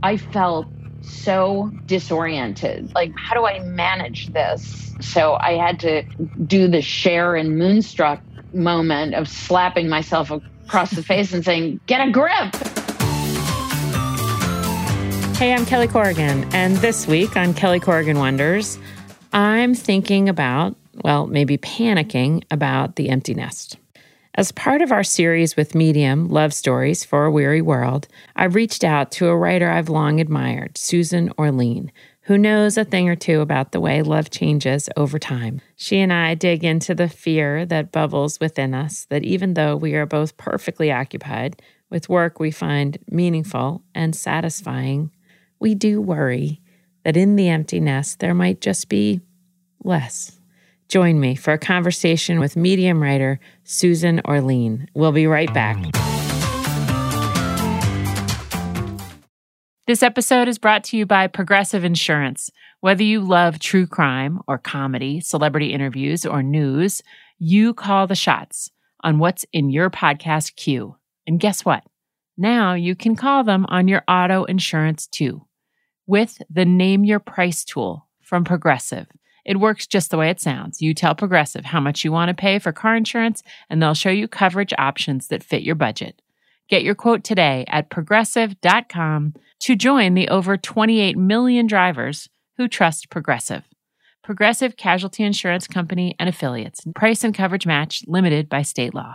I felt so disoriented. Like, how do I manage this? So I had to do the Cher and Moonstruck moment of slapping myself across the face and saying, get a grip. Hey, I'm Kelly Corrigan, and this week on Kelly Corrigan Wonders, I'm thinking about, well, maybe panicking about the empty nest. As part of our series with Medium, Love Stories for a Weary World, I've reached out to a writer I've long admired, Susan Orlean, who knows a thing or two about the way love changes over time. She and I dig into the fear that bubbles within us, that even though we are both perfectly occupied with work we find meaningful and satisfying, we do worry that in the empty nest there might just be less. Join me for a conversation with Medium writer Susan Orlean. We'll be right back. This episode is brought to you by Progressive Insurance. Whether you love true crime or comedy, celebrity interviews, or news, you call the shots on what's in your podcast queue. And guess what? Now you can call them on your auto insurance too, with the Name Your Price tool from Progressive. It works just the way it sounds. You tell Progressive how much you want to pay for car insurance, and they'll show you coverage options that fit your budget. Get your quote today at Progressive.com to join the over 28 million drivers who trust Progressive. Progressive Casualty Insurance Company and Affiliates. Price and coverage match limited by state law.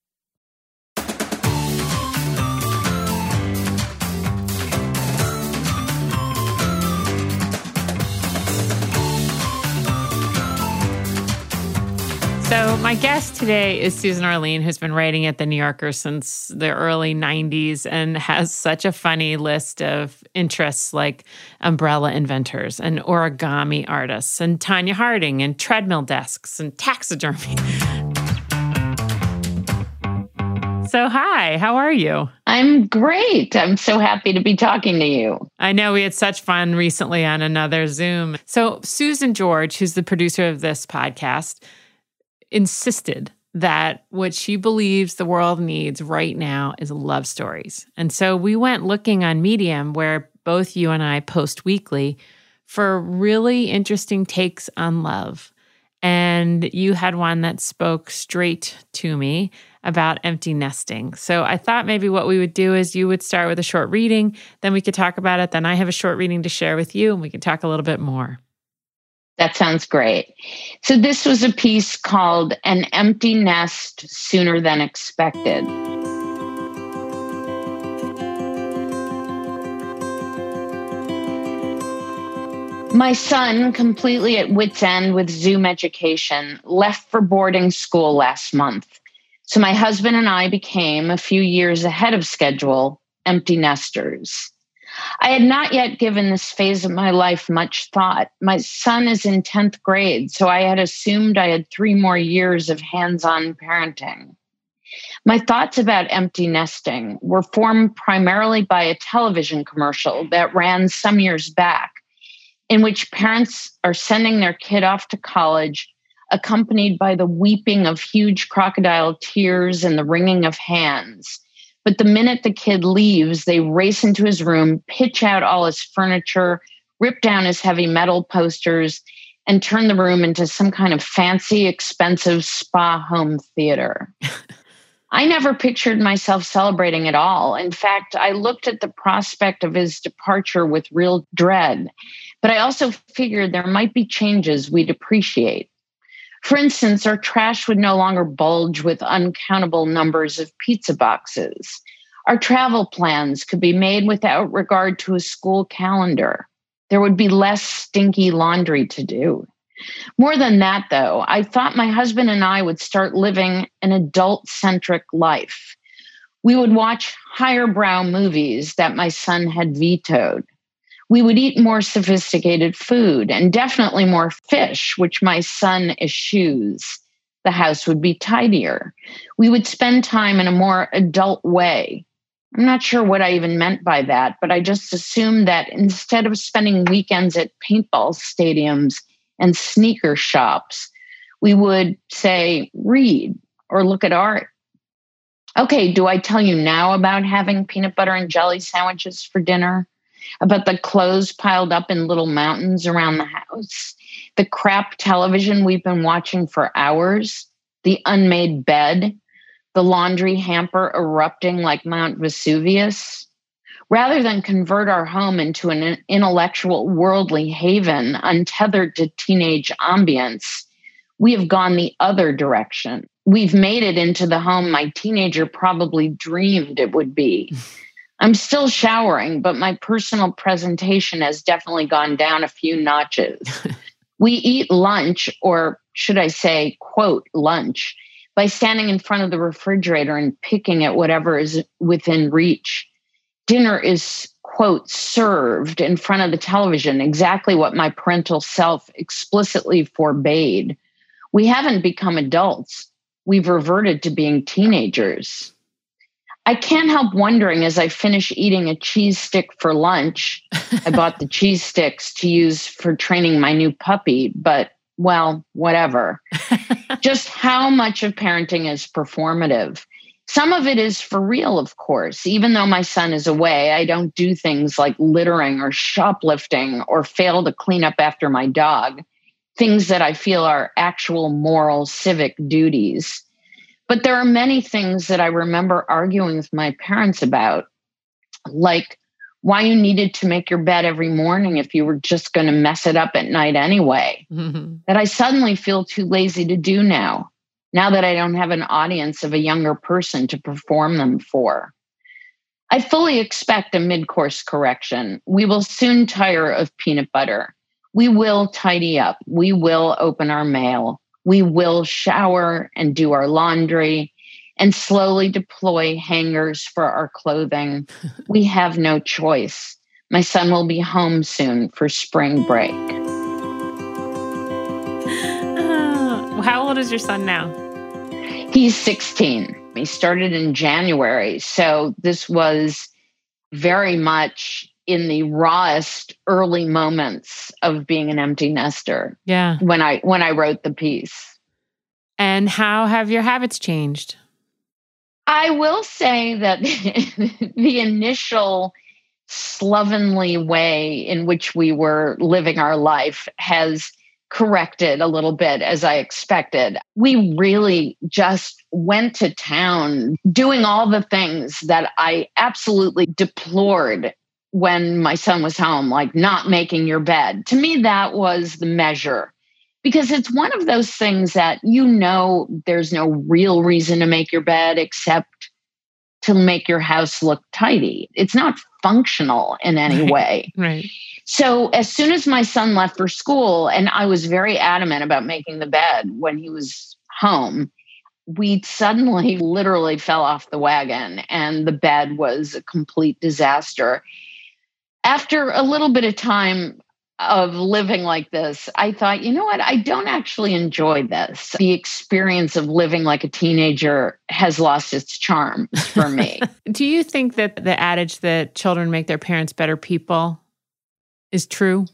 So my guest today is Susan Orlean, who's been writing at The New Yorker since the early 90s and has such a funny list of interests like umbrella inventors and origami artists and Tonya Harding and treadmill desks and taxidermy. So hi, how are you? I'm great. I'm so happy to be talking to you. I know we had such fun recently on another Zoom. So Susan George, who's the producer of this podcast, insisted that what she believes the world needs right now is love stories. And so we went looking on Medium, where both you and I post weekly, for really interesting takes on love. And you had one that spoke straight to me about empty nesting. So I thought maybe what we would do is you would start with a short reading, then we could talk about it. Then I have a short reading to share with you, and we can talk a little bit more. That sounds great. So this was a piece called An Empty Nest Sooner Than Expected. My son, completely at wit's end with Zoom education, left for boarding school last month. So my husband and I became, a few years ahead of schedule, empty nesters. I had not yet given this phase of my life much thought. My son is in 10th grade, so I had assumed I had 3 more years of hands-on parenting. My thoughts about empty nesting were formed primarily by a television commercial that ran some years back, in which parents are sending their kid off to college, accompanied by the weeping of huge crocodile tears and the wringing of hands. But the minute the kid leaves, they race into his room, pitch out all his furniture, rip down his heavy metal posters, and turn the room into some kind of fancy, expensive spa home theater. I never pictured myself celebrating at all. In fact, I looked at the prospect of his departure with real dread. But I also figured there might be changes we'd appreciate. For instance, our trash would no longer bulge with uncountable numbers of pizza boxes. Our travel plans could be made without regard to a school calendar. There would be less stinky laundry to do. More than that, though, I thought my husband and I would start living an adult-centric life. We would watch higher-brow movies that my son had vetoed. We would eat more sophisticated food and definitely more fish, which my son eschews. The house would be tidier. We would spend time in a more adult way. I'm not sure what I even meant by that, but I just assumed that instead of spending weekends at paintball stadiums and sneaker shops, we would, say, read or look at art. Okay, do I tell you now about having peanut butter and jelly sandwiches for dinner? about the clothes piled up in little mountains around the house, the crap television we've been watching for hours, the unmade bed, the laundry hamper erupting like Mount Vesuvius. Rather than convert our home into an intellectual, worldly haven untethered to teenage ambience, we have gone the other direction. We've made it into the home my teenager probably dreamed it would be. I'm still showering, but my personal presentation has definitely gone down a few notches. We eat lunch, or should I say, quote, lunch, by standing in front of the refrigerator and picking at whatever is within reach. Dinner is, quote, served in front of the television, exactly what my parental self explicitly forbade. We haven't become adults. We've reverted to being teenagers. I can't help wondering as I finish eating a cheese stick for lunch. I bought the cheese sticks to use for training my new puppy, but, well, whatever. Just how much of parenting is performative. Some of it is for real, of course. Even though my son is away, I don't do things like littering or shoplifting or fail to clean up after my dog, things that I feel are actual moral civic duties. But there are many things that I remember arguing with my parents about, like why you needed to make your bed every morning if you were just going to mess it up at night anyway, that I suddenly feel too lazy to do now that I don't have an audience of a younger person to perform them for. I fully expect a mid-course correction. We will soon tire of peanut butter. We will tidy up. We will open our mail. We will shower and do our laundry and slowly deploy hangers for our clothing. We have no choice. My son will be home soon for spring break. How old is your son now? He's 16. He started in January. So this was very much in the rawest early moments of being an empty nester. Yeah. When I wrote the piece. And how have your habits changed? I will say that the initial slovenly way in which we were living our life has corrected a little bit as I expected. We really just went to town doing all the things that I absolutely deplored when my son was home, like not making your bed. To me, that was the measure, because it's one of those things that, there's no real reason to make your bed except to make your house look tidy. It's not functional in any way. Right. So as soon as my son left for school, and I was very adamant about making the bed when he was home, we suddenly literally fell off the wagon and the bed was a complete disaster. After a little bit of time of living like this, I thought, you know what? I don't actually enjoy this. The experience of living like a teenager has lost its charm for me. Do you think that the adage that children make their parents better people is true?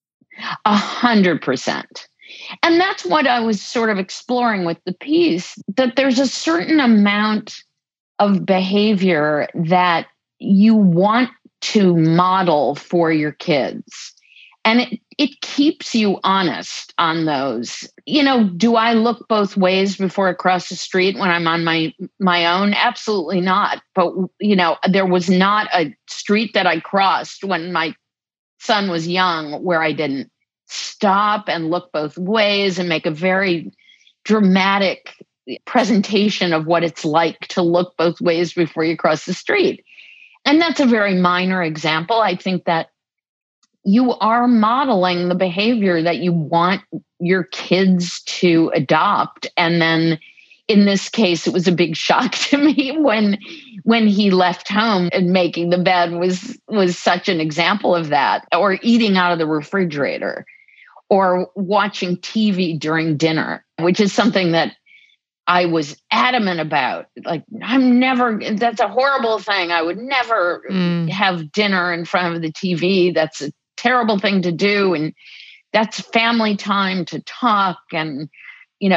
100%. And that's what I was sort of exploring with the piece, that there's a certain amount of behavior that you want to model for your kids. And it keeps you honest on those. Do I look both ways before I cross the street when I'm on my own? Absolutely not. But, there was not a street that I crossed when my son was young where I didn't stop and look both ways and make a very dramatic presentation of what it's like to look both ways before you cross the street. And that's a very minor example. I think that you are modeling the behavior that you want your kids to adopt. And then in this case, it was a big shock to me when he left home, and making the bed was such an example of that, or eating out of the refrigerator, or watching TV during dinner, which is something that I was adamant about. Like, that's a horrible thing. I would never have dinner in front of the TV. That's a terrible thing to do. And that's family time to talk. And,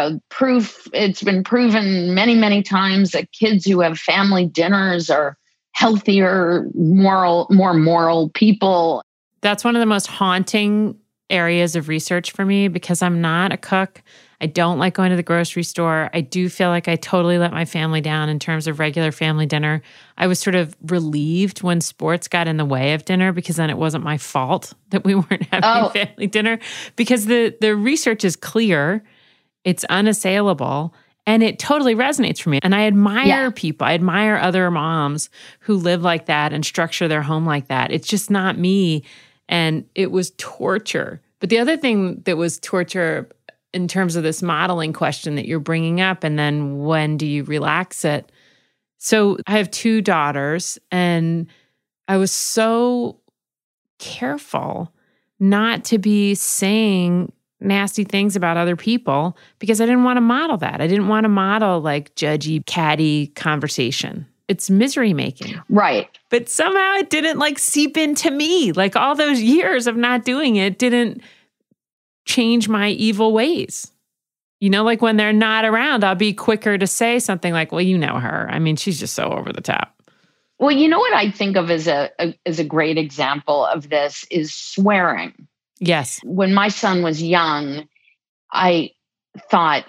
it's been proven many, many times that kids who have family dinners are healthier, more moral people. That's one of the most haunting areas of research for me because I'm not a cook. I don't like going to the grocery store. I do feel like I totally let my family down in terms of regular family dinner. I was sort of relieved when sports got in the way of dinner because then it wasn't my fault that we weren't having family dinner, because the research is clear, it's unassailable, and it totally resonates for me. And I admire people. I admire other moms who live like that and structure their home like that. It's just not me. And it was torture. But the other thing that was torture in terms of this modeling question that you're bringing up, and then when do you relax it? So I have 2 daughters, and I was so careful not to be saying nasty things about other people because I didn't want to model that. I didn't want to model like judgy, catty conversation. It's misery making. Right. But somehow it didn't like seep into me. Like all those years of not doing it didn't change my evil ways. You know, like when they're not around, I'll be quicker to say something like, well, you know her. I mean, she's just so over the top. Well, you know what I think of as a great example of this is swearing. Yes. When my son was young, I thought,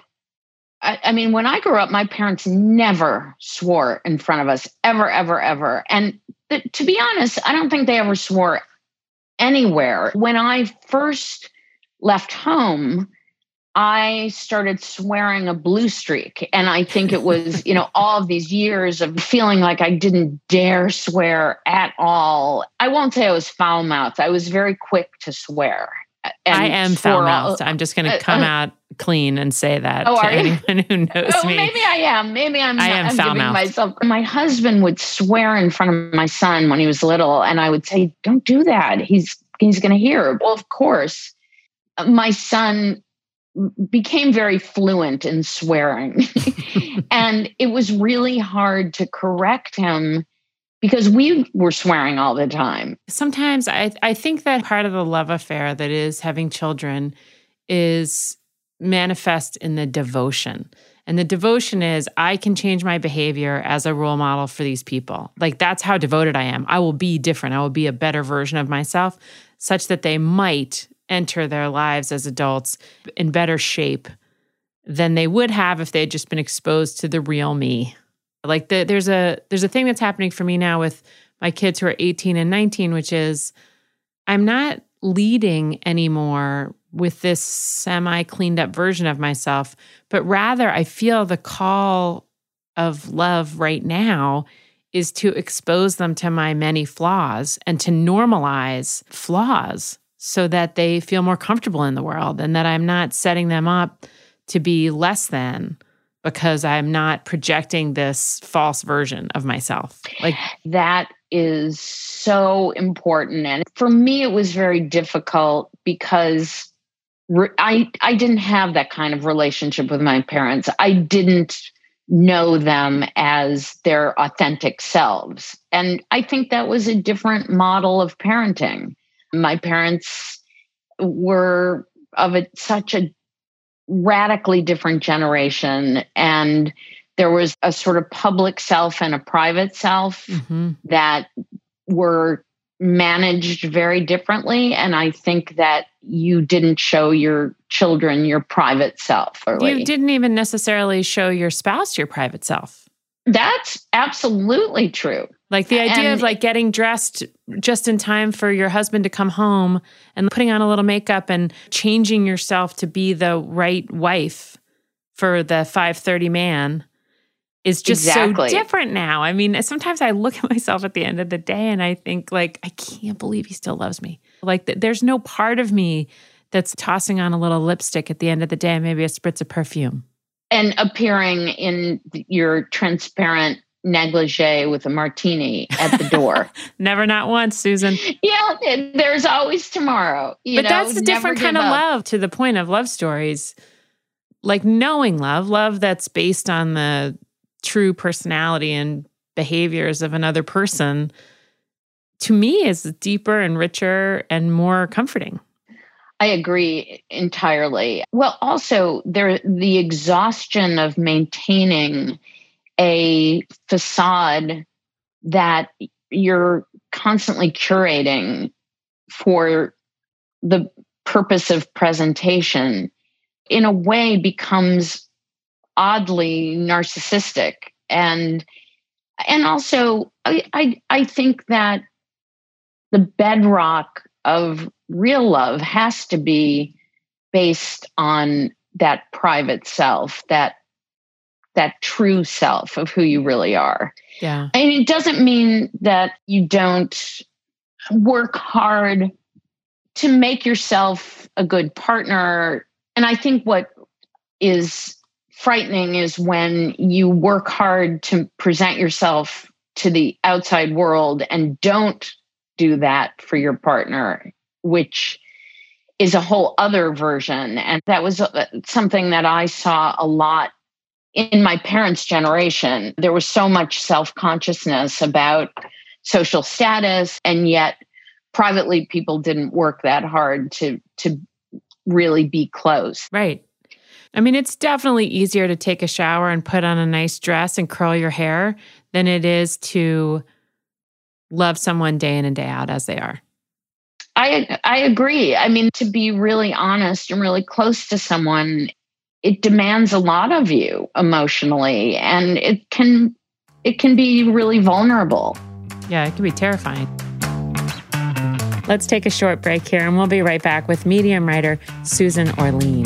I mean, when I grew up, my parents never swore in front of us, ever, ever, ever. And to be honest, I don't think they ever swore anywhere. When I first left home, I started swearing a blue streak. And I think it was, all of these years of feeling like I didn't dare swear at all. I won't say I was foul-mouthed. I was very quick to swear. And I am foul-mouthed. I'm just going to come out clean and say that to anyone who knows me. Maybe I am. Maybe I'm foul-mouthed. Myself. My husband would swear in front of my son when he was little, and I would say, "Don't do that. He's going to hear." Well, of course, my son became very fluent in swearing, and it was really hard to correct him because we were swearing all the time. Sometimes I think that part of the love affair that is having children is manifest in the devotion. And the devotion is, I can change my behavior as a role model for these people. Like, that's how devoted I am. I will be different. I will be a better version of myself such that they might enter their lives as adults in better shape than they would have if they had just been exposed to the real me. Like there's a thing that's happening for me now with my kids who are 18 and 19, which is I'm not leading anymore with this semi-cleaned up version of myself, but rather I feel the call of love right now is to expose them to my many flaws and to normalize flaws so that they feel more comfortable in the world and that I'm not setting them up to be less than because I'm not projecting this false version of myself. Like that is so important. And for me, it was very difficult because I didn't have that kind of relationship with my parents. I didn't know them as their authentic selves. And I think that was a different model of parenting. My parents were of such a radically different generation. And there was a sort of public self and a private self that were managed very differently. And I think that you didn't show your children your private self. You didn't even necessarily show your spouse your private self. That's absolutely true. Like the idea of like getting dressed just in time for your husband to come home and putting on a little makeup and changing yourself to be the right wife for the 5:30 man is just so different now. I mean, sometimes I look at myself at the end of the day and I think like, I can't believe he still loves me. Like there's no part of me that's tossing on a little lipstick at the end of the day and maybe a spritz of perfume. And appearing in your transparent negligee with a martini at the door. Never, not once, Susan. Yeah, there's always tomorrow. But that's a different kind of love, to the point of love stories. Like knowing love that's based on the true personality and behaviors of another person, to me is deeper and richer and more comforting. I agree entirely. Well, also the exhaustion of maintaining a facade that you're constantly curating for the purpose of presentation in a way becomes oddly narcissistic. And also I think that the bedrock of real love has to be based on that private self, that true self of who you really are. Yeah. And it doesn't mean that you don't work hard to make yourself a good partner. And I think what is frightening is when you work hard to present yourself to the outside world and don't do that for your partner, which is a whole other version. And that was something that I saw a lot in my parents' generation. There was so much self-consciousness about social status, and yet privately people didn't work that hard to really be close. Right. I mean, it's definitely easier to take a shower and put on a nice dress and curl your hair than it is to love someone day in and day out as they are. I agree. I mean, to be really honest and really close to someone, it demands a lot of you emotionally, and it can be really vulnerable. Yeah, it can be terrifying. Let's take a short break here, and we'll be right back with Medium writer Susan Orlean.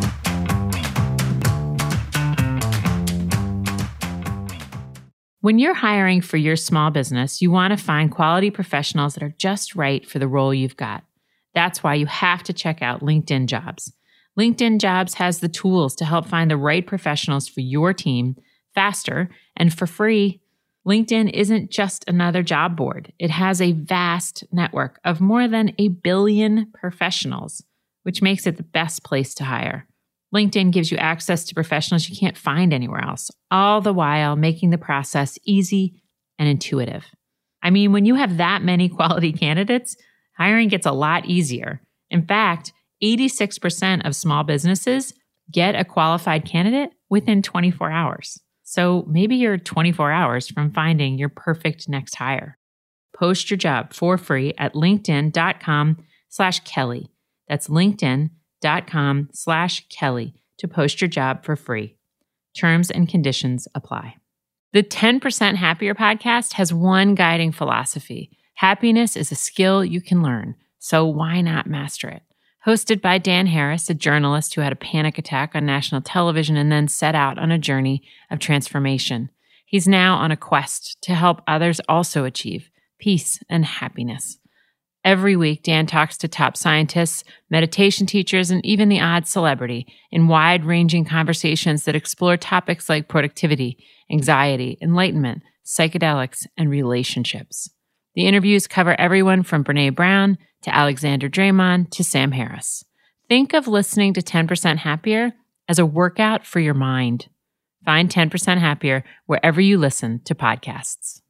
When you're hiring for your small business, you want to find quality professionals that are just right for the role you've got. That's why you have to check out LinkedIn Jobs. LinkedIn Jobs has the tools to help find the right professionals for your team faster and for free. LinkedIn isn't just another job board. It has a vast network of more than 1 billion professionals, which makes it the best place to hire. LinkedIn gives you access to professionals you can't find anywhere else, all the while making the process easy and intuitive. I mean, when you have that many quality candidates, hiring gets a lot easier. In fact, 86% of small businesses get a qualified candidate within 24 hours. So maybe you're 24 hours from finding your perfect next hire. Post your job for free at linkedin.com/Kelly. That's linkedin.com/Kelly to post your job for free. Terms and conditions apply. The 10% Happier podcast has one guiding philosophy. Happiness is a skill you can learn, so why not master it? Hosted by Dan Harris, a journalist who had a panic attack on national television and then set out on a journey of transformation. He's now on a quest to help others also achieve peace and happiness. Every week, Dan talks to top scientists, meditation teachers, and even the odd celebrity in wide-ranging conversations that explore topics like productivity, anxiety, enlightenment, psychedelics, and relationships. The interviews cover everyone from Brené Brown to Alexander Draymond to Sam Harris. Think of listening to 10% Happier as a workout for your mind. Find 10% Happier wherever you listen to podcasts.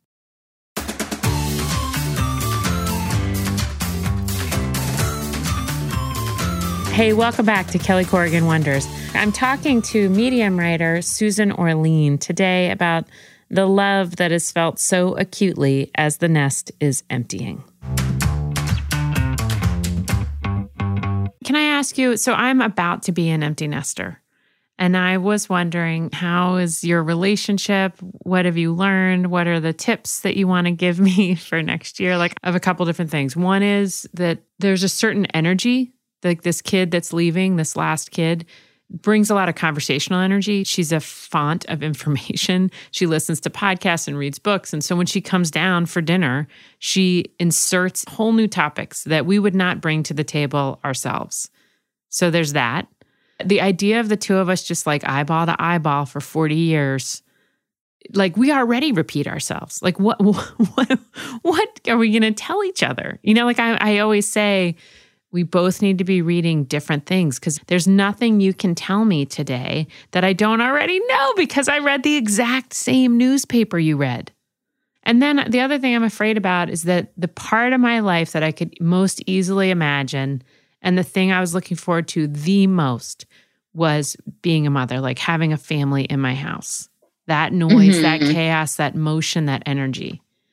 Hey, welcome back to Kelly Corrigan Wonders. I'm talking to Medium writer Susan Orlean today about the love that is felt so acutely as the nest is emptying. Can I ask you, so I'm about to be an empty nester, and I was wondering, how is your relationship? What have you learned? What are the tips that you want to give me for next year? Like, I have a couple different things. One is that there's a certain energy, like this kid that's leaving, this last kid, brings a lot of conversational energy. She's a font of information. She listens to podcasts and reads books. And so when she comes down for dinner, she inserts whole new topics that we would not bring to the table ourselves. So there's that. The idea of the two of us just like eyeball to eyeball for 40 years, like we already repeat ourselves. Like what are we going to tell each other? You know, like I always say, we both need to be reading different things because there's nothing you can tell me today that I don't already know because I read the exact same newspaper you read. And then the other thing I'm afraid about is that the part of my life that I could most easily imagine and the thing I was looking forward to the most was being a mother, like having a family in my house. That noise, that chaos, that motion, that energy.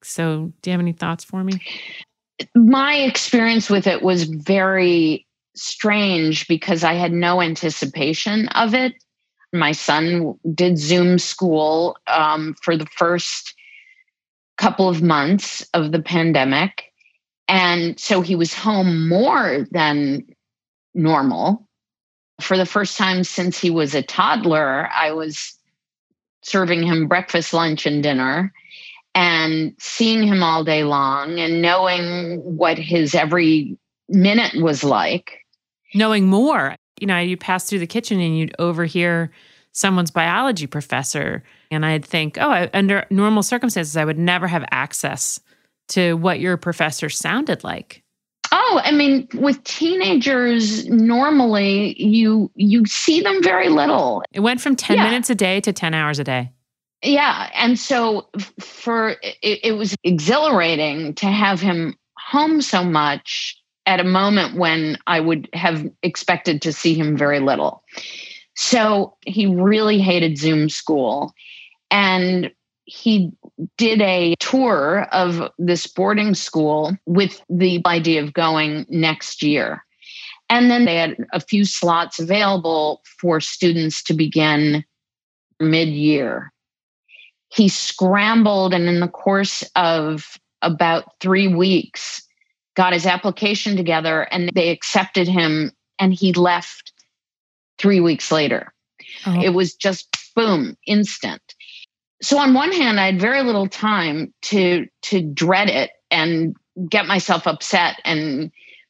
So do you have any thoughts for me? My experience with it was very strange because I had no anticipation of it. My son did Zoom school for the first couple of months of the pandemic. And so he was home more than normal. For the first time since he was a toddler, I was serving him breakfast, lunch, and dinner, and seeing him all day long and knowing what his every minute was like. Knowing more, you'd pass through the kitchen and you'd overhear someone's biology professor. And I'd think, under normal circumstances, I would never have access to what your professor sounded like. Oh, I mean, with teenagers, normally you see them very little. It went from 10 minutes a day to 10 hours a day. Yeah. And so it was exhilarating to have him home so much at a moment when I would have expected to see him very little. So he really hated Zoom school. And he did a tour of this boarding school with the idea of going next year. And then they had a few slots available for students to begin mid-year. He scrambled, and in the course of about 3 weeks, got his application together, and they accepted him, and he left 3 weeks later. Oh. It was just boom, instant. So on one hand, I had very little time to dread it and get myself upset and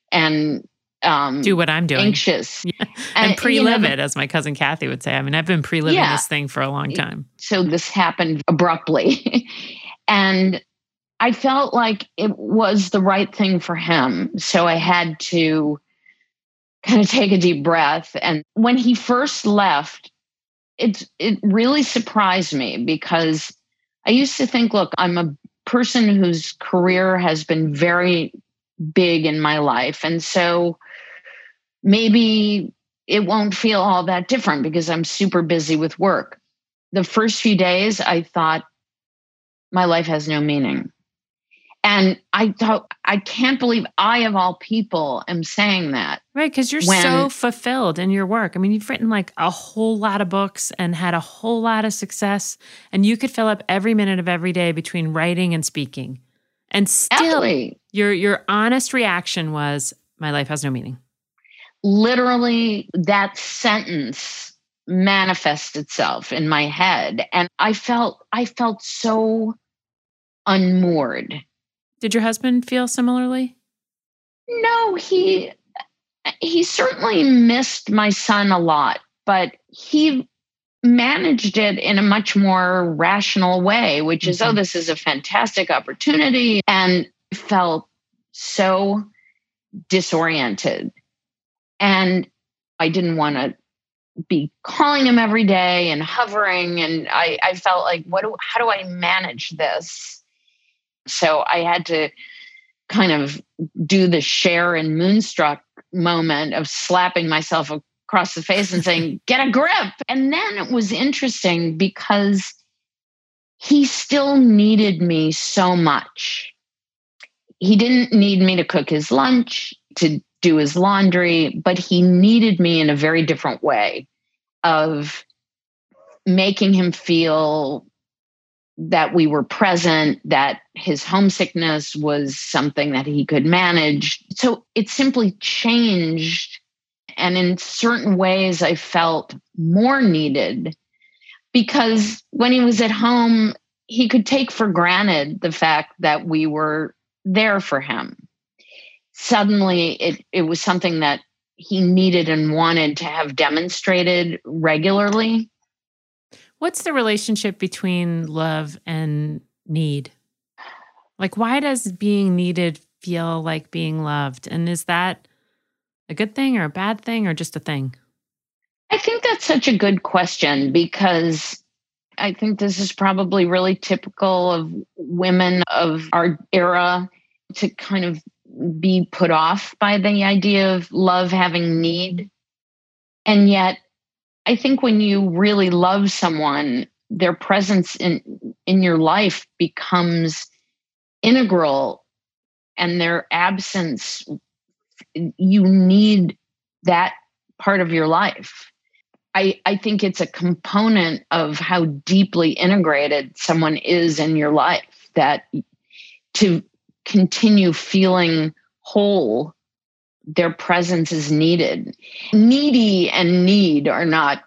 do what I'm doing, anxious, and pre-live it, as my cousin Kathy would say. I mean, I've been pre-living this thing for a long time. So this happened abruptly, and I felt like it was the right thing for him. So I had to kind of take a deep breath. And when he first left, it really surprised me because I used to think, look, I'm a person whose career has been very big in my life. And so maybe it won't feel all that different because I'm super busy with work. The first few days, I thought my life has no meaning. And I thought, I can't believe I, of all people, am saying that. Right, because you're so fulfilled in your work. I mean, you've written like a whole lot of books and had a whole lot of success, and you could fill up every minute of every day between writing and speaking. And still, your honest reaction was, my life has no meaning. Literally, that sentence manifests itself in my head. And I felt so unmoored. Did your husband feel similarly? No, he certainly missed my son a lot, but he managed it in a much more rational way, which is, this is a fantastic opportunity, and felt so disoriented. And I didn't want to be calling him every day and hovering. And I felt like, how do I manage this? So I had to kind of do the Cher and Moonstruck moment of slapping myself across the face and saying, get a grip. And then it was interesting because he still needed me so much. He didn't need me to cook his lunch, to do his laundry, but he needed me in a very different way of making him feel that we were present, that his homesickness was something that he could manage. So it simply changed. And in certain ways, I felt more needed because when he was at home, he could take for granted the fact that we were there for him. Suddenly, it was something that he needed and wanted to have demonstrated regularly. What's the relationship between love and need? Like, why does being needed feel like being loved? And is that a good thing or a bad thing or just a thing? I think that's such a good question because I think this is probably really typical of women of our era to kind of be put off by the idea of love having need. And yet, I think when you really love someone, their presence in your life becomes integral, and their absence, you need that part of your life. I think it's a component of how deeply integrated someone is in your life, that to continue feeling whole, their presence is needed. Needy and need are not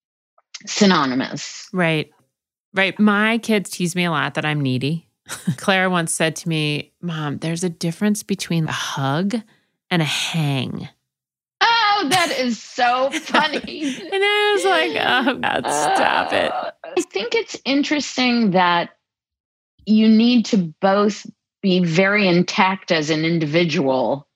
synonymous. Right. Right. My kids tease me a lot that I'm needy. Claire once said to me, Mom, there's a difference between a hug and a hang. Oh, that is so funny. And I was like, oh, God, stop it. I think it's interesting that you need to both be very intact as an individual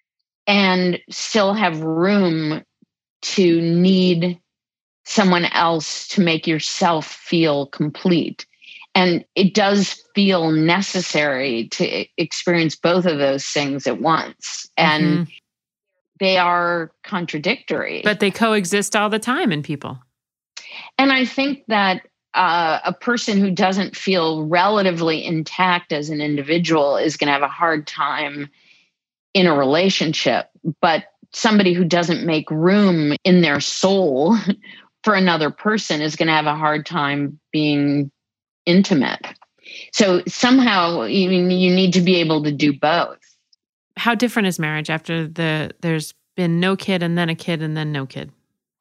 and still have room to need someone else to make yourself feel complete. And it does feel necessary to experience both of those things at once. And they are contradictory. But they coexist all the time in people. And I think that a person who doesn't feel relatively intact as an individual is going to have a hard time in a relationship. But somebody who doesn't make room in their soul for another person is going to have a hard time being intimate. So somehow you need to be able to do both. How different is marriage after there's been no kid and then a kid and then no kid?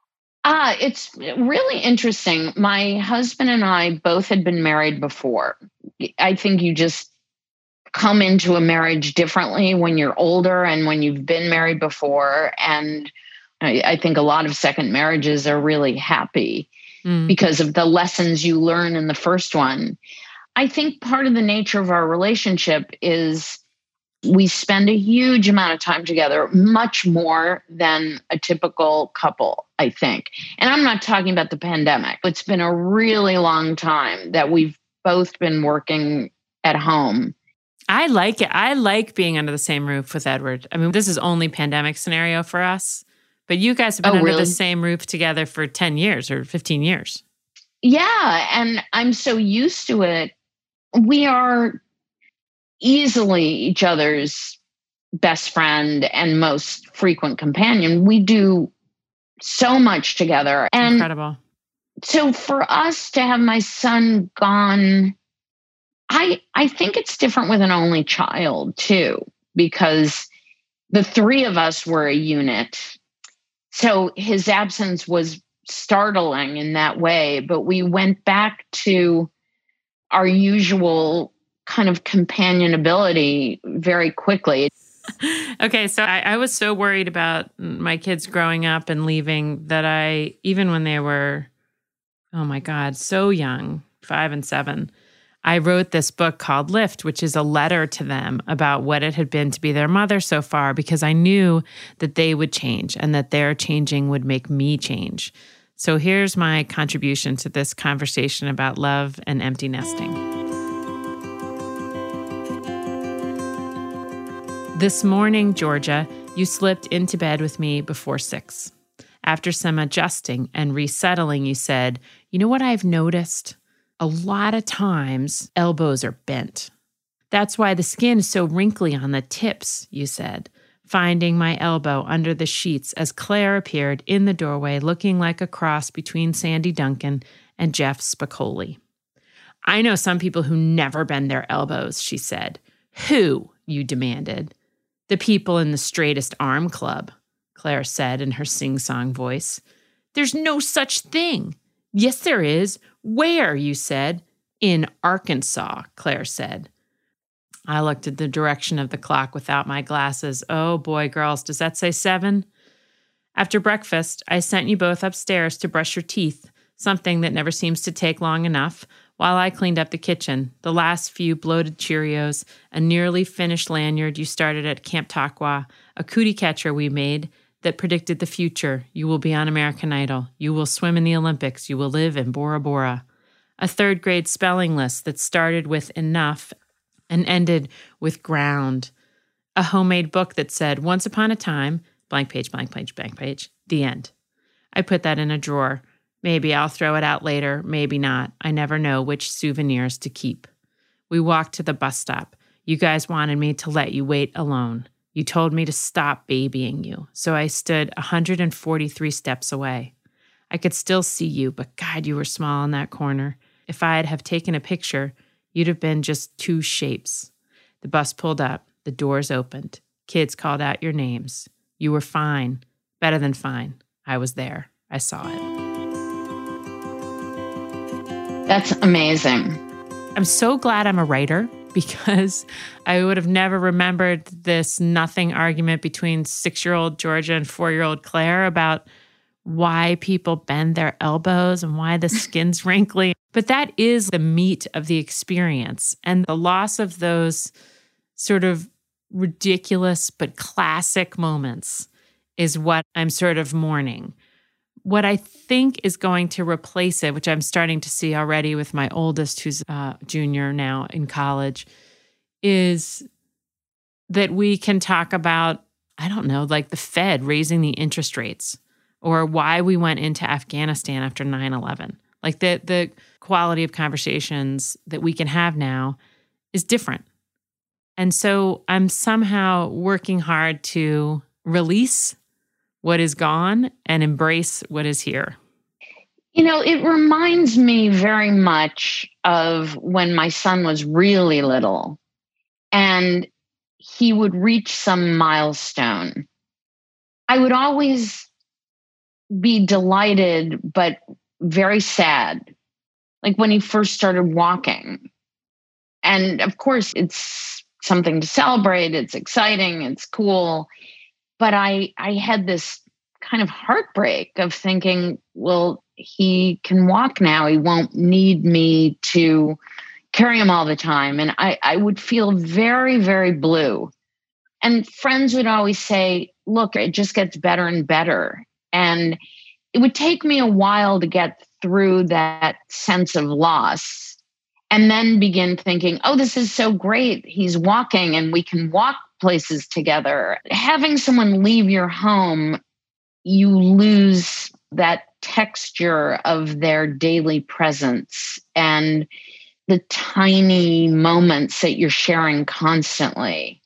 It's really interesting. My husband and I both had been married before. I think you just come into a marriage differently when you're older and when you've been married before. And I think a lot of second marriages are really happy because of the lessons you learn in the first one. I think part of the nature of our relationship is we spend a huge amount of time together, much more than a typical couple, I think. And I'm not talking about the pandemic. It's been a really long time that we've both been working at home. I like it. I like being under the same roof with Edward. I mean, this is only pandemic scenario for us, but you guys have been under the same roof together for 10 years or 15 years. Yeah. And I'm so used to it. We are easily each other's best friend and most frequent companion. We do so much together. And incredible. So for us to have my son gone, I think it's different with an only child too, because the three of us were a unit. So his absence was startling in that way, but we went back to our usual kind of companionability very quickly. Okay, so I was so worried about my kids growing up and leaving that even when they were, oh my God, so young, 5 and 7, I wrote this book called Lift, which is a letter to them about what it had been to be their mother so far, because I knew that they would change and that their changing would make me change. So here's my contribution to this conversation about love and empty nesting. This morning, Georgia, you slipped into bed with me before 6. After some adjusting and resettling, you said, "You know what I've noticed? A lot of times, elbows are bent. That's why the skin is so wrinkly on the tips," you said, finding my elbow under the sheets as Claire appeared in the doorway looking like a cross between Sandy Duncan and Jeff Spicoli. "I know some people who never bend their elbows," she said. "Who?" you demanded. "The people in the straightest arm club," Claire said in her sing-song voice. "There's no such thing." "Yes, there is." "Where?" you said. "In Arkansas," Claire said. I looked at the direction of the clock without my glasses. Oh boy, girls, does that say 7? After breakfast, I sent you both upstairs to brush your teeth, something that never seems to take long enough, while I cleaned up the kitchen, the last few bloated Cheerios, a nearly finished lanyard you started at Camp Takwa, a cootie catcher we made that predicted the future. You will be on American Idol. You will swim in the Olympics. You will live in Bora Bora. A 3rd grade spelling list that started with enough and ended with ground. A homemade book that said, "Once upon a time, blank page, blank page, blank page, the end." I put that in a drawer. Maybe I'll throw it out later, maybe not. I never know which souvenirs to keep. We walked to the bus stop. You guys wanted me to let you wait alone. You told me to stop babying you. So I stood 143 steps away. I could still see you, but God, you were small in that corner. If I'd have taken a picture, you'd have been just two shapes. The bus pulled up. The doors opened. Kids called out your names. You were fine. Better than fine. I was there. I saw it. That's amazing. I'm so glad I'm a writer because I would have never remembered this nothing argument between 6-year-old Georgia and 4-year-old Claire about why people bend their elbows and why the skin's wrinkly. But that is the meat of the experience. And the loss of those sort of ridiculous but classic moments is what I'm sort of mourning. What I think is going to replace it, which I'm starting to see already with my oldest, who's a junior now in college, is that we can talk about, I don't know, like the Fed raising the interest rates or why we went into Afghanistan after 9/11. Like the quality of conversations that we can have now is different. And so I'm somehow working hard to release what is gone and embrace what is here. You know, it reminds me very much of when my son was really little and he would reach some milestone. I would always be delighted, but very sad. Like when he first started walking. And of course, it's something to celebrate. It's exciting. It's cool. But I had this kind of heartbreak of thinking, well, he can walk now. He won't need me to carry him all the time. And I would feel very, very blue. And friends would always say, look, it just gets better and better. And it would take me a while to get through that sense of loss and then begin thinking, oh, this is so great. He's walking and we can walk places together. Having someone leave your home, you lose that texture of their daily presence and the tiny moments that you're sharing constantly.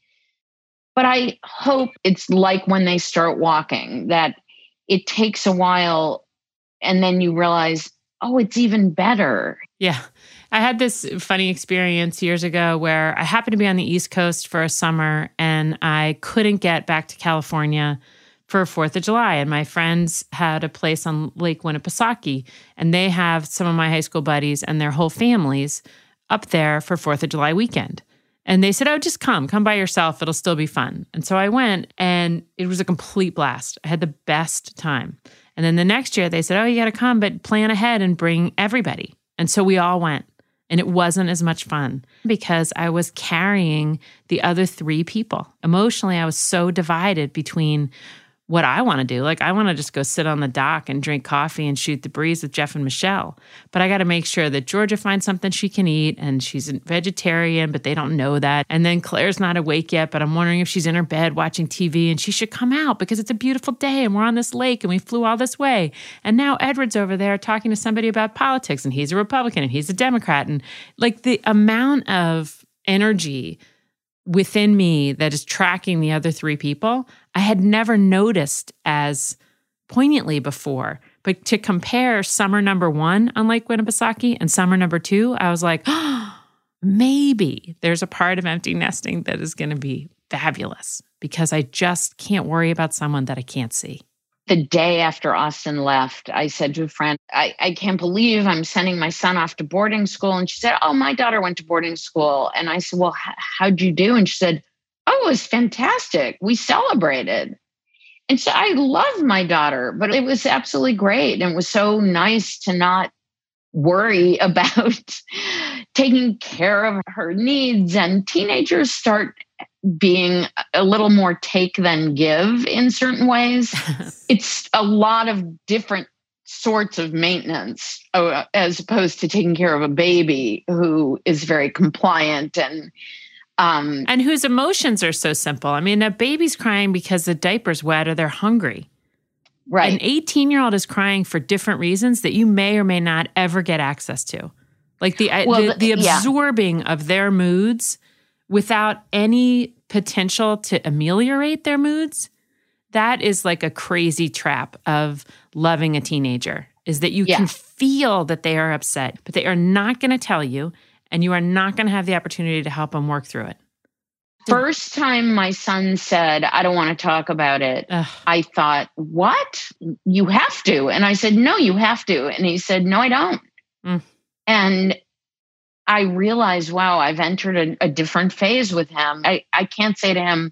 But I hope it's like when they start walking, that it takes a while and then you realize, oh, it's even better. Yeah. I had this funny experience years ago where I happened to be on the East Coast for a summer and I couldn't get back to California for 4th of July. And my friends had a place on Lake Winnipesaukee, and they have some of my high school buddies and their whole families up there for 4th of July weekend. And they said, oh, just come by yourself. It'll still be fun. And so I went and it was a complete blast. I had the best time. And then the next year they said, oh, you got to come, but plan ahead and bring everybody. And so we all went. And it wasn't as much fun because I was carrying the other 3 people. Emotionally, I was so divided between what I want to do. Like, I want to just go sit on the dock and drink coffee and shoot the breeze with Jeff and Michelle. But I got to make sure that Georgia finds something she can eat, and she's a vegetarian, but they don't know that. And then Claire's not awake yet, but I'm wondering if she's in her bed watching TV and she should come out because it's a beautiful day and we're on this lake and we flew all this way. And now Edward's over there talking to somebody about politics, and he's a Republican and he's a Democrat. And like the amount of energy within me that is tracking the other 3 people, I had never noticed as poignantly before. But to compare summer number 1 on Lake Winnipesaukee and summer number 2, I was like, oh, maybe there's a part of empty nesting that is going to be fabulous because I just can't worry about someone that I can't see. The day after Austin left, I said to a friend, I can't believe I'm sending my son off to boarding school. And she said, oh, my daughter went to boarding school. And I said, well, how'd you do? And she said, oh, it was fantastic. We celebrated. And so I love my daughter, but it was absolutely great. And it was so nice to not worry about taking care of her needs. And teenagers start being a little more take than give in certain ways. It's a lot of different sorts of maintenance as opposed to taking care of a baby who is very compliant and whose emotions are so simple. I mean, a baby's crying because the diaper's wet or they're hungry. Right. An 18-year-old is crying for different reasons that you may or may not ever get access to. Like the absorbing of their moods without any potential to ameliorate their moods, that is like a crazy trap of loving a teenager, is that you can feel that they are upset, but they are not going to tell you, and you are not going to have the opportunity to help them work through it. First time my son said, I don't want to talk about it, I thought, what? You have to. And I said, no, you have to. And he said, no, I don't. And I realized, wow, I've entered a different phase with him. I can't say to him,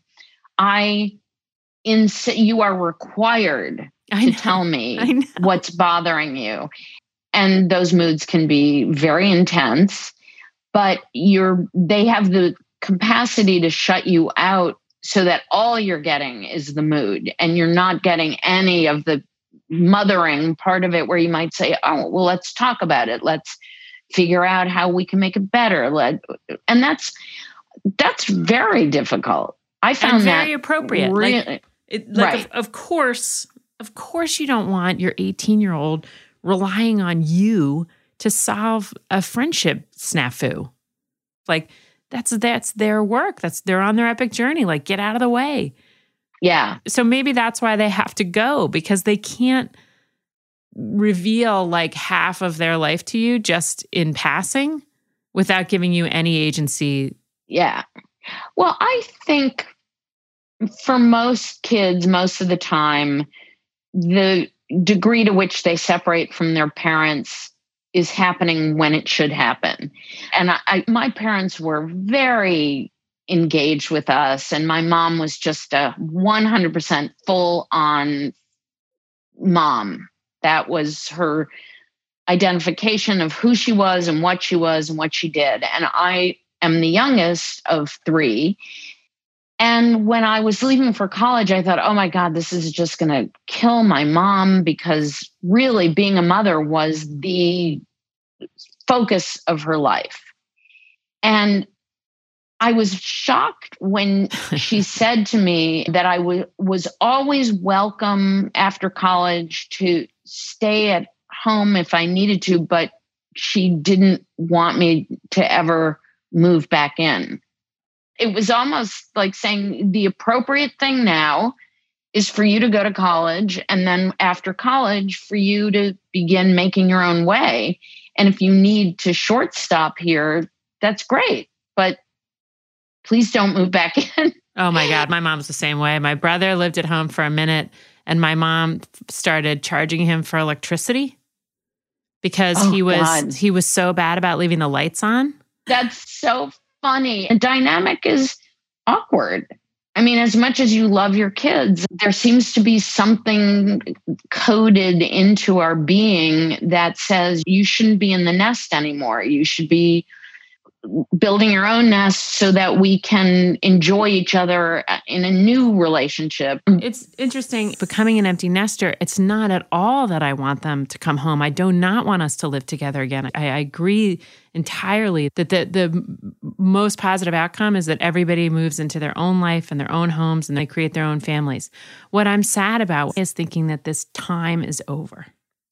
you are required to tell me what's bothering you. And those moods can be very intense, but they have the capacity to shut you out so that all you're getting is the mood, and you're not getting any of the mothering part of it where you might say, oh, well, let's talk about it. Let's figure out how we can make it better. And that's very difficult. I found that very appropriate. Right. Of course you don't want your 18-year-old relying on you to solve a friendship snafu. Like, that's their work. They're on their epic journey. Like, get out of the way. Yeah. So maybe that's why they have to go, because they can't reveal like half of their life to you just in passing without giving you any agency. Yeah. Well, I think for most kids, most of the time, the degree to which they separate from their parents is happening when it should happen. And my parents were very engaged with us, and my mom was just a 100% full-on mom. That was her identification of who she was and what she did. And I am the youngest of three. And when I was leaving for college, I thought, oh my God, this is just going to kill my mom, because really being a mother was the focus of her life. And I was shocked when she said to me that I was always welcome after college to stay at home if I needed to, but she didn't want me to ever move back in. It was almost like saying the appropriate thing now is for you to go to college, and then after college for you to begin making your own way. And if you need to short stop here, that's great, but please don't move back in. Oh my God, my mom's the same way. My brother lived at home for a minute, and my mom started charging him for electricity because he was so bad about leaving the lights on. That's so funny. The dynamic is awkward. I mean, as much as you love your kids, there seems to be something coded into our being that says you shouldn't be in the nest anymore. You should be building your own nest so that we can enjoy each other in a new relationship. It's interesting. Becoming an empty nester, it's not at all that I want them to come home. I do not want us to live together again. I agree entirely that the most positive outcome is that everybody moves into their own life and their own homes, and they create their own families. What I'm sad about is thinking that this time is over.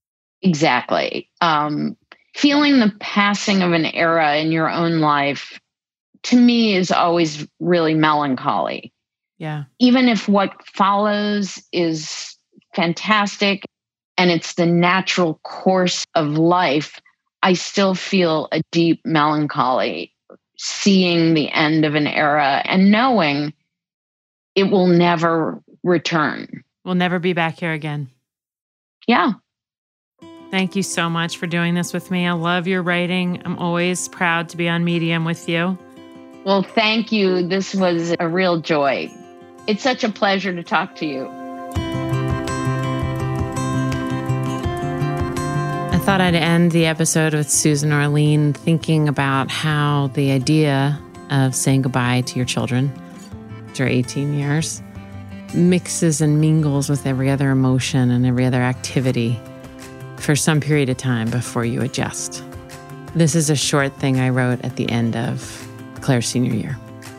Exactly. Feeling the passing of an era in your own life, to me, is always really melancholy. Yeah. Even if what follows is fantastic and it's the natural course of life, I still feel a deep melancholy seeing the end of an era and knowing it will never return. We'll never be back here again. Yeah. Thank you so much for doing this with me. I love your writing. I'm always proud to be on Medium with you. Well, thank you. This was a real joy. It's such a pleasure to talk to you. I thought I'd end the episode with Susan Orlean thinking about how the idea of saying goodbye to your children after 18 years mixes and mingles with every other emotion and every other activity for some period of time before you adjust. This is a short thing I wrote at the end of Claire's senior year.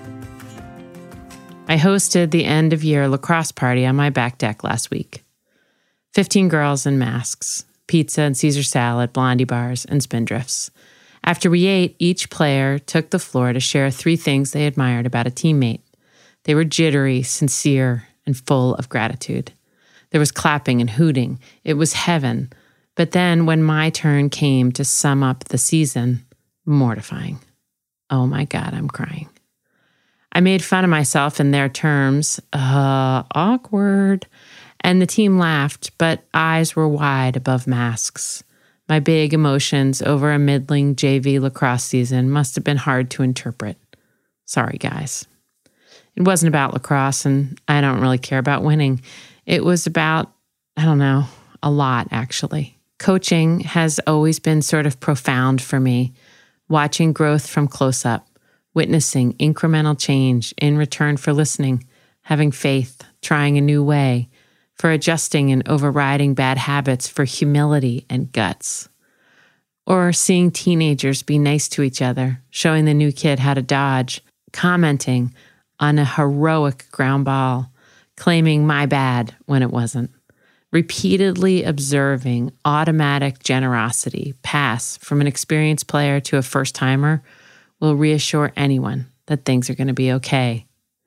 I hosted the end of year lacrosse party on my back deck last week. 15 girls in masks, pizza and Caesar salad, blondie bars, and spindrifts. After we ate, each player took the floor to share 3 things they admired about a teammate. They were jittery, sincere, and full of gratitude. There was clapping and hooting. It was heaven. But then when my turn came to sum up the season, mortifying. Oh my God, I'm crying. I made fun of myself in their terms. Awkward. And the team laughed, but eyes were wide above masks. My big emotions over a middling JV lacrosse season must have been hard to interpret. Sorry, guys. It wasn't about lacrosse, and I don't really care about winning. It was about, a lot, actually. Coaching has always been sort of profound for me, watching growth from close up, witnessing incremental change in return for listening, having faith, trying a new way, for adjusting and overriding bad habits for humility and guts. Or seeing teenagers be nice to each other, showing the new kid how to dodge, commenting on a heroic ground ball, claiming my bad when it wasn't. Repeatedly observing automatic generosity pass from an experienced player to a first-timer will reassure anyone that things are going to be okay.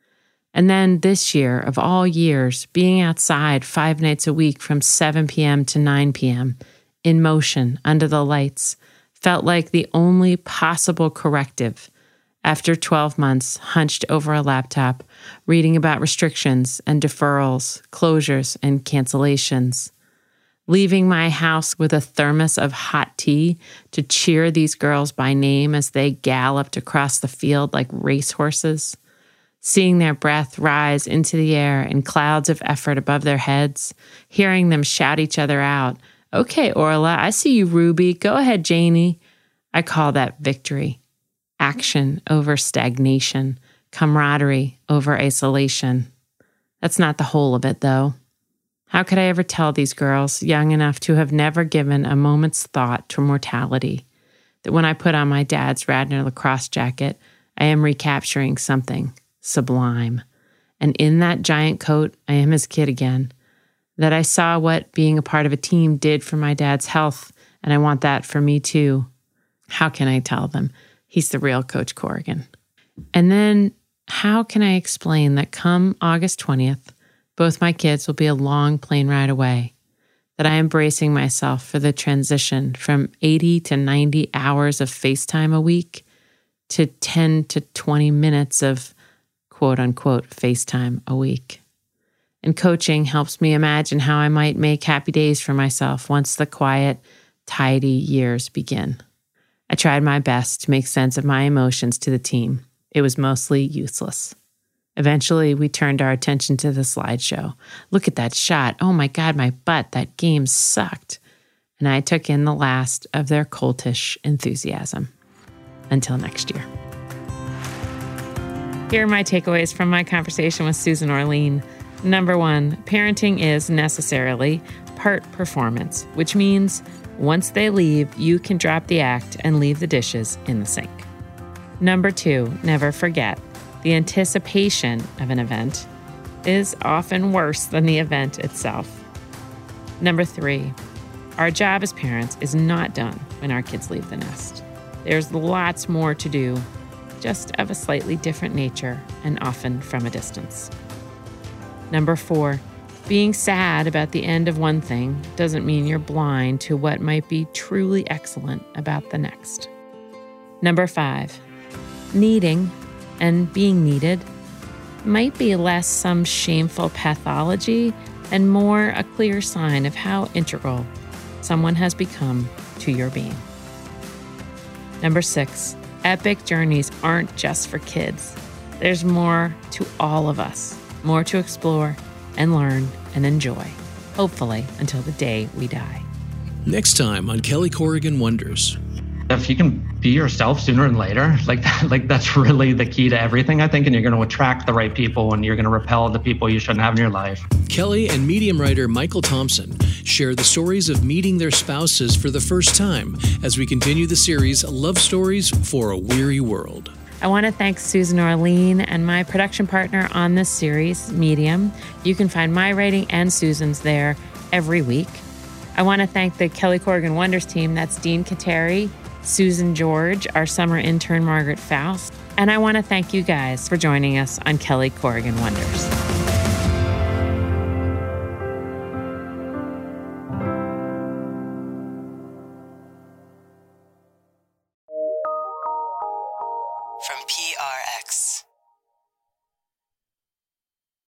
And then this year, of all years, being outside 5 nights a week from 7 p.m. to 9 p.m., in motion, under the lights, felt like the only possible corrective after 12 months hunched over a laptop, reading about restrictions and deferrals, closures and cancellations. Leaving my house with a thermos of hot tea to cheer these girls by name as they galloped across the field like racehorses. Seeing their breath rise into the air in clouds of effort above their heads, hearing them shout each other out, "Okay, Orla, I see you, Ruby. Go ahead, Janie." I call that victory. Action over stagnation, camaraderie over isolation. That's not the whole of it, though. How could I ever tell these girls, young enough to have never given a moment's thought to mortality, that when I put on my dad's Radnor lacrosse jacket, I am recapturing something sublime. And in that giant coat, I am his kid again. That I saw what being a part of a team did for my dad's health, and I want that for me too. How can I tell them? He's the real Coach Corrigan. And then how can I explain that come August 20th, both my kids will be a long plane ride away, that I am bracing myself for the transition from 80 to 90 hours of FaceTime a week to 10 to 20 minutes of quote-unquote FaceTime a week. And coaching helps me imagine how I might make happy days for myself once the quiet, tidy years begin. I tried my best to make sense of my emotions to the team. It was mostly useless. Eventually, we turned our attention to the slideshow. Look at that shot. Oh my God, my butt. That game sucked. And I took in the last of their coltish enthusiasm. Until next year. Here are my takeaways from my conversation with Susan Orlean. Number 1, parenting is necessarily part performance, which means once they leave, you can drop the act and leave the dishes in the sink. Number 2, never forget, the anticipation of an event is often worse than the event itself. Number 3, our job as parents is not done when our kids leave the nest. There's lots more to do, just of a slightly different nature and often from a distance. Number 4, being sad about the end of one thing doesn't mean you're blind to what might be truly excellent about the next. Number 5, needing and being needed might be less some shameful pathology and more a clear sign of how integral someone has become to your being. Number 6, epic journeys aren't just for kids. There's more to all of us, more to explore and learn and enjoy, hopefully until the day we die. Next time on Kelly Corrigan Wonders. If you can be yourself sooner than later, that's really the key to everything, I think, and you're going to attract the right people and you're going to repel the people you shouldn't have in your life. Kelly and Medium writer Michael Thompson share the stories of meeting their spouses for the first time as we continue the series Love Stories for a Weary World. I want to thank Susan Orlean and my production partner on this series, Medium. You can find my writing and Susan's there every week. I want to thank the Kelly Corrigan Wonders team. That's Dean Kateri, Susan George, our summer intern Margaret Faust, and I want to thank you guys for joining us on Kelly Corrigan Wonders. From PRX.